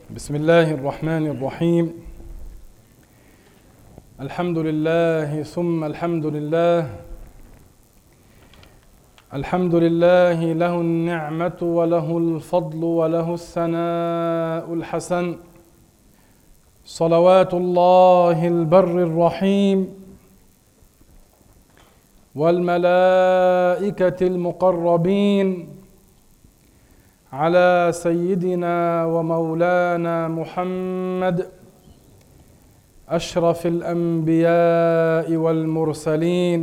بسم الله الرحمن الرحيم. الحمد لله ثم الحمد لله. الحمد لله له النعمة وله الفضل وله الثناء الحسن، صلوات الله البر الرحيم والملائكة المقربين على سيدنا ومولانا محمد أشرف الأنبياء والمرسلين،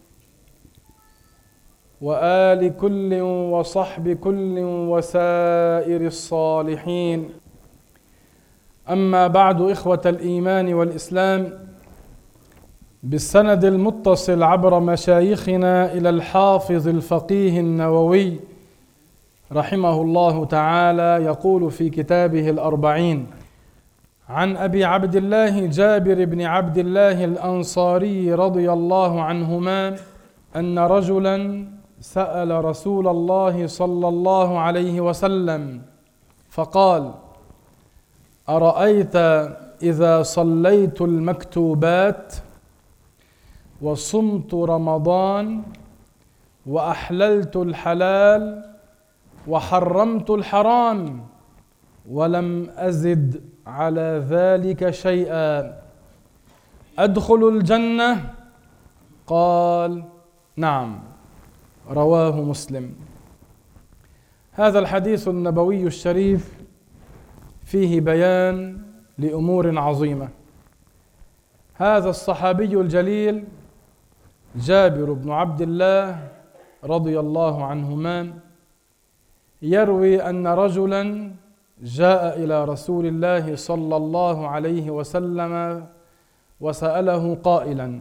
وآل كل وصحب كل وسائر الصالحين. أما بعد، إخوة الإيمان والإسلام، بالسند المتصل عبر مشايخنا إلى الحافظ الفقيه النووي رحمه الله تعالى، يقول في كتابه الأربعين: عن أبي عبد الله جابر بن عبد الله الأنصاري رضي الله عنهما أن رجلا سأل رسول الله صلى الله عليه وسلم فقال: أرأيت إذا صليت المكتوبات وصمت رمضان وأحللت الحلال وحرمت الحرام ولم أزد على ذلك شيئا، أدخل الجنة؟ قال: نعم. رواه مسلم. هذا الحديث النبوي الشريف فيه بيان لأمور عظيمة. هذا الصحابي الجليل جابر بن عبد الله رضي الله عنهما يروي أن رجلا جاء إلى رسول الله صلى الله عليه وسلم وسأله قائلا: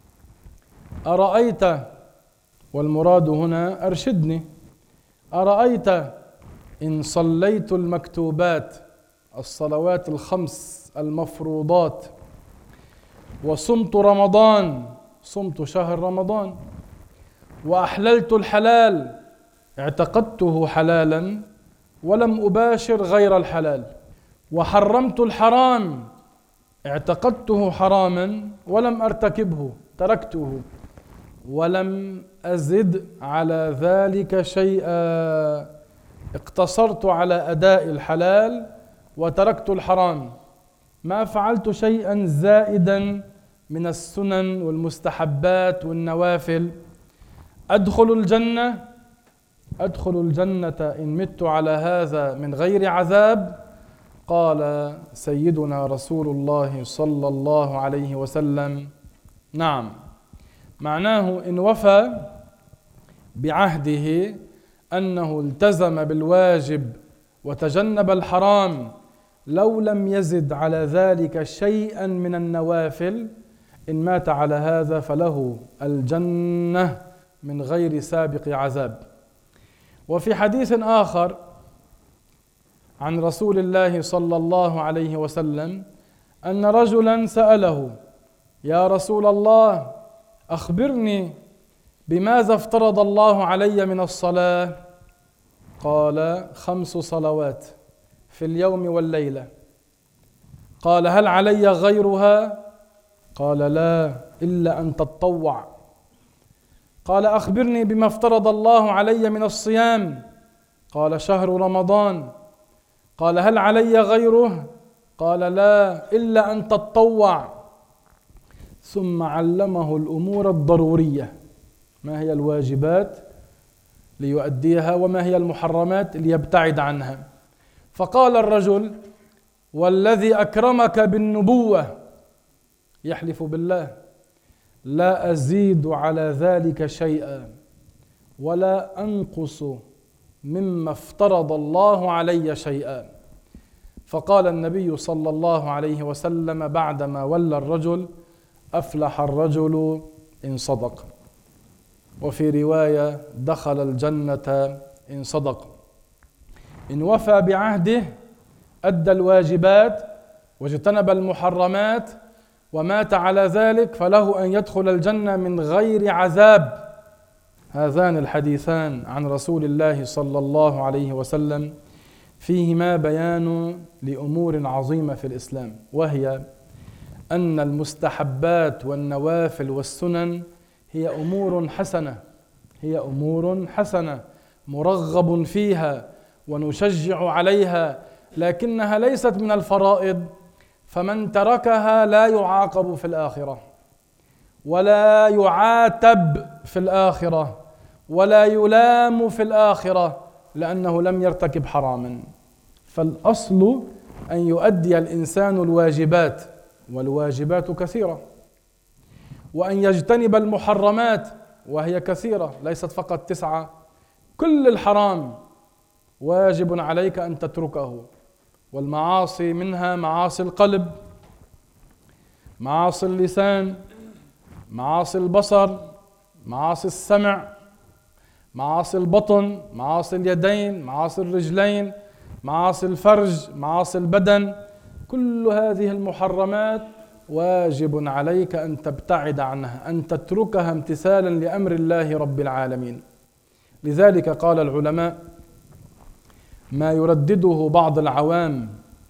أرأيت، والمراد هنا أرشدني، أرأيت إن صليت المكتوبات، الصلوات الخمس المفروضات، وصمت رمضان، صمت شهر رمضان، وأحللت الحلال، اعتقدته حلالا ولم أباشر غير الحلال، وحرمت الحرام، اعتقدته حراما ولم أرتكبه، تركته، ولم أزد على ذلك شيئا، اقتصرت على أداء الحلال وتركت الحرام، ما فعلت شيئا زائدا من السنن والمستحبات والنوافل. أدخل الجنة؟ أدخل الجنة إن مت على هذا من غير عذاب؟ قال سيدنا رسول الله صلى الله عليه وسلم: نعم. معناه إن وفى بعهده، أنه التزم بالواجب وتجنب الحرام، لو لم يزد على ذلك شيئا من النوافل، إن مات على هذا فله الجنة من غير سابق عذاب. وفي حديث آخر عن رسول الله صلى الله عليه وسلم أن رجلا سأله: يا رسول الله، أخبرني بماذا افترض الله علي من الصلاة؟ قال: 5 صلوات في اليوم والليلة. قال: هل علي غيرها؟ قال: لا، إلا أن تتطوع. قال: أخبرني بما افترض الله علي من الصيام. قال: شهر رمضان. قال: هل علي غيره؟ قال: لا، إلا أن تتطوع. ثم علمه الأمور الضرورية، ما هي الواجبات ليؤديها، وما هي المحرمات ليبتعد عنها. فقال الرجل: والذي أكرمك بالنبوة، يحلف بالله: لا أزيد على ذلك شيئا ولا أنقص مما افترض الله علي شيئا. فقال النبي صلى الله عليه وسلم بعدما ولى الرجل: أفلح الرجل إن صدق. وفي رواية: دخل الجنة إن صدق. إن وفى بعهده، أدى الواجبات واجتنب المحرمات ومات على ذلك، فله أن يدخل الجنة من غير عذاب. هذان الحديثان عن رسول الله صلى الله عليه وسلم فيهما بيان لأمور عظيمة في الإسلام، وهي أن المستحبات والنوافل والسنن هي أمور حسنة مرغب فيها ونشجع عليها، لكنها ليست من الفرائض، فمن تركها لا يعاقب في الآخرة ولا يعاتب في الآخرة ولا يلام في الآخرة، لأنه لم يرتكب حراما. فالأصل أن يؤدي الإنسان الواجبات، والواجبات كثيرة، وأن يجتنب المحرمات، وهي كثيرة ليست فقط 9. كل الحرام واجب عليك أن تتركه، والمعاصي منها معاصي القلب، معاصي اللسان، معاصي البصر، معاصي السمع، معاصي البطن، معاصي اليدين، معاصي الرجلين، معاصي الفرج، معاصي البدن. كل هذه المحرمات واجب عليك أن تبتعد عنها، أن تتركها امتثالا لأمر الله رب العالمين. لذلك قال العلماء ما يردده بعض العوام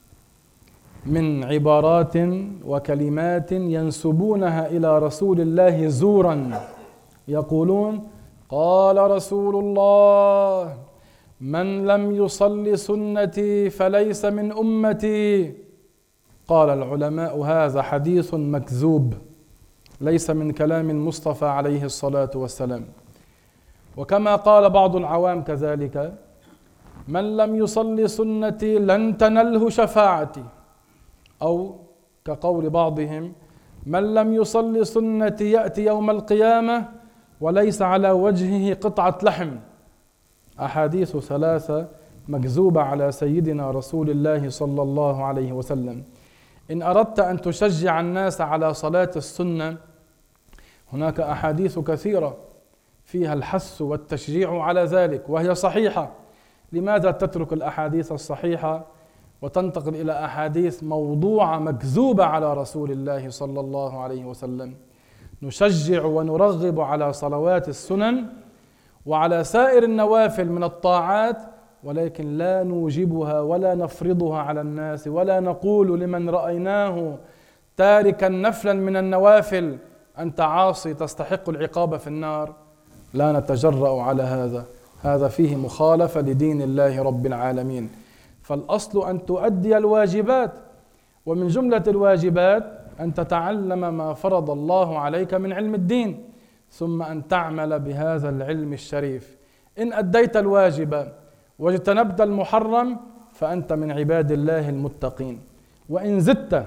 من عبارات وكلمات ينسبونها إلى رسول الله زورا، يقولون قال رسول الله من لم يصل سنتي فليس من أمتي. قال العلماء هذا حديث مكذوب، ليس من كلام المصطفى عليه الصلاة والسلام. وكما قال بعض العوام كذلك من لم يصل سنتي لن تنله شفاعتي، أو كقول بعضهم من لم يصل سنتي يأتي يوم القيامة وليس على وجهه قطعة لحم. أحاديث 3 مكذوبة على سيدنا رسول الله صلى الله عليه وسلم. إن أردت أن تشجع الناس على صلاة السنة هناك أحاديث كثيرة فيها الحث والتشجيع على ذلك وهي صحيحة. لماذا تترك الأحاديث الصحيحة وتنتقل إلى أحاديث موضوعة مكذوبة على رسول الله صلى الله عليه وسلم؟ نشجع ونرغب على صلوات السنن وعلى سائر النوافل من الطاعات، ولكن لا نوجبها ولا نفرضها على الناس، ولا نقول لمن رأيناه تاركا نفلا من النوافل أنت عاصي تستحق العقاب في النار. لا نتجرأ على هذا، هذا فيه مخالفة لدين الله رب العالمين. فالأصل أن تؤدي الواجبات، ومن جملة الواجبات أن تتعلم ما فرض الله عليك من علم الدين، ثم أن تعمل بهذا العلم الشريف. إن أديت الواجب واجتنبت المحرم فأنت من عباد الله المتقين، وإن زدت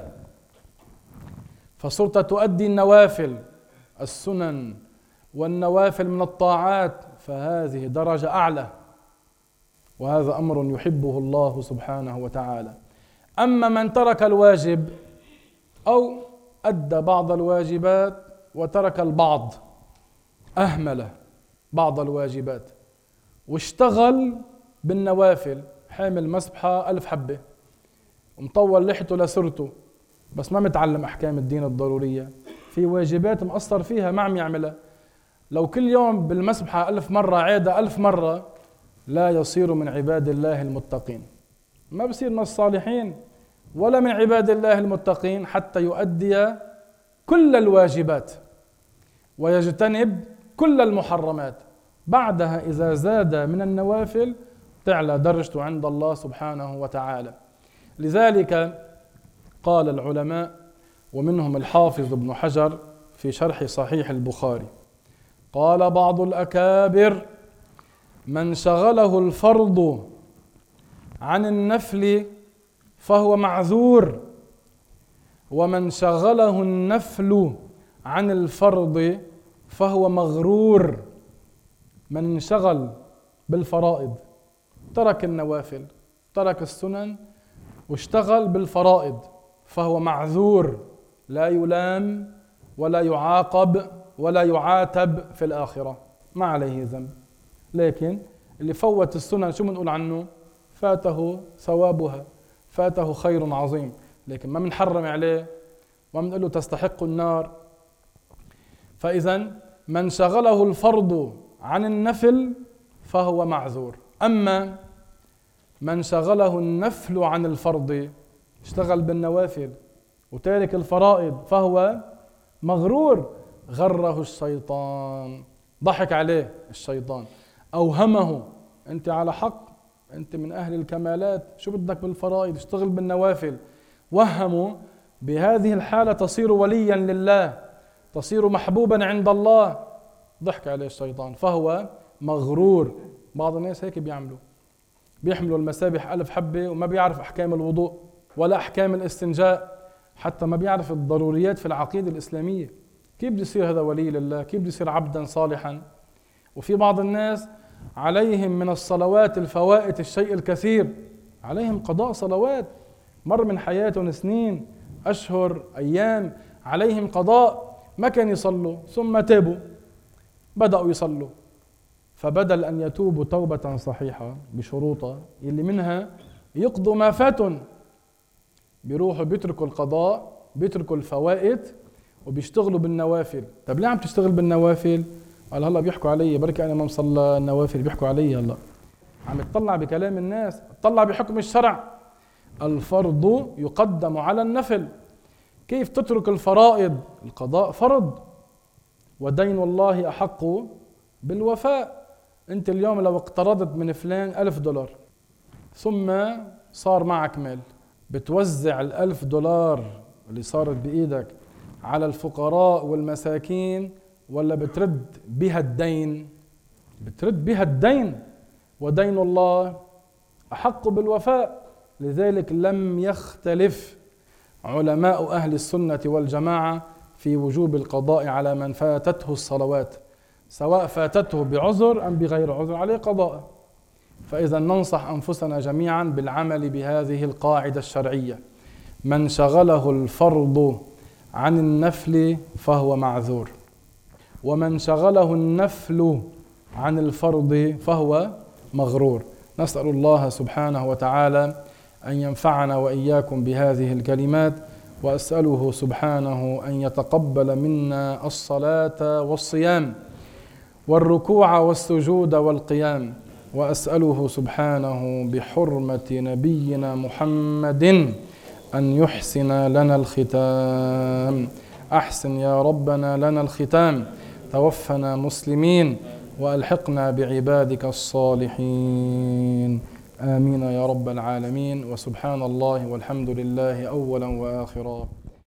فصرت تؤدي النوافل السنن والنوافل من الطاعات، فهذه درجة أعلى، وهذا أمر يحبه الله سبحانه وتعالى. أما من ترك الواجب أو أدى بعض الواجبات وترك البعض، أهمل بعض الواجبات واشتغل بالنوافل، حامل مسبحة 1000 حبة ومطول لحته لسرته، بس ما متعلم أحكام الدين الضرورية، في واجبات مقصر فيها ما عم يعملها. لو كل يوم بالمسبحة 1000 مرة عادة 1000 مرة لا يصير من عباد الله المتقين، ما بصير من الصالحين ولا من عباد الله المتقين حتى يؤدي كل الواجبات ويجتنب كل المحرمات. بعدها إذا زاد من النوافل تعلى درجته عند الله سبحانه وتعالى. لذلك قال العلماء ومنهم الحافظ ابن حجر في شرح صحيح البخاري، قال بعض الأكابر من شغله الفرض عن النفل فهو معذور، ومن شغله النفل عن الفرض فهو مغرور. من انشغل بالفرائض ترك النوافل ترك السنن واشتغل بالفرائض فهو معذور، لا يلام ولا يعاقب ولا يعاتب في الآخرة، ما عليه ذنب. لكن اللي فوت السنن شو بنقول عنه؟ فاته ثوابها، فاته خير عظيم، لكن ما بنحرم عليه وما بنقول له تستحق النار. فإذا من شغله الفرض عن النفل فهو معذور. أما من شغله النفل عن الفرض، اشتغل بالنوافل وتارك الفرائض فهو مغرور، غره الشيطان، ضحك عليه الشيطان، أوهمه أنت على حق، أنت من أهل الكمالات، شو بدك بالفرائض، اشتغل بالنوافل. وهموا بهذه الحالة تصير وليا لله، تصير محبوبا عند الله، ضحك عليه الشيطان فهو مغرور. بعض الناس هيك بيحملوا المسابح 1000 حبة وما بيعرف أحكام الوضوء ولا أحكام الاستنجاء، حتى ما بيعرف الضروريات في العقيدة الإسلامية. كيف بده يصير هذا ولي لله؟ كيف بده يصير عبدا صالحا؟ وفي بعض الناس عليهم من الصلوات الفوائت الشيء الكثير، عليهم قضاء صلوات، مر من حياتهم سنين، أشهر، أيام، عليهم قضاء، ما كانوا يصلوا ثم تابوا بدأوا يصلوا، فبدل أن يتوبوا توبة صحيحة بشروطها اللي منها يقضوا ما فاتهم، بيروحوا بيتركوا القضاء، بيتركوا الفوائت وبيشتغلوا بالنوافل. طب ليه عم تشتغل بالنوافل؟ قال هلا بيحكوا علي، بركي أنا ما مصلى النوافل بيحكوا علي. هلا عم يتطلع بكلام الناس، يتطلع بحكم الشرع. الفرض يقدم على النفل. كيف تترك الفرائض؟ القضاء فرض، ودين الله أحق بالوفاء. أنت اليوم لو اقترضت من فلان $1000 ثم صار معك مال، بتوزع $1000 اللي صارت بإيدك على الفقراء والمساكين ولا بترد بها الدين؟ بترد بها الدين، ودين الله أحق بالوفاء. لذلك لم يختلف علماء أهل السنة والجماعة في وجوب القضاء على من فاتته الصلوات، سواء فاتته بعذر أم بغير عذر عليه قضاء. فإذا ننصح أنفسنا جميعا بالعمل بهذه القاعدة الشرعية: من شغله الفرض عن النفل فهو معذور، ومن شغله النفل عن الفرض فهو مغرور. نسأل الله سبحانه وتعالى أن ينفعنا وإياكم بهذه الكلمات، وأسأله سبحانه أن يتقبل منا الصلاة والصيام والركوع والسجود والقيام، وأسأله سبحانه بحرمة نبينا محمد أن يحسن لنا الختام. أحسن يا ربنا لنا الختام، توفنا مسلمين وألحقنا بعبادك الصالحين، آمين يا رب العالمين. وسبحان الله والحمد لله أولا وآخرا.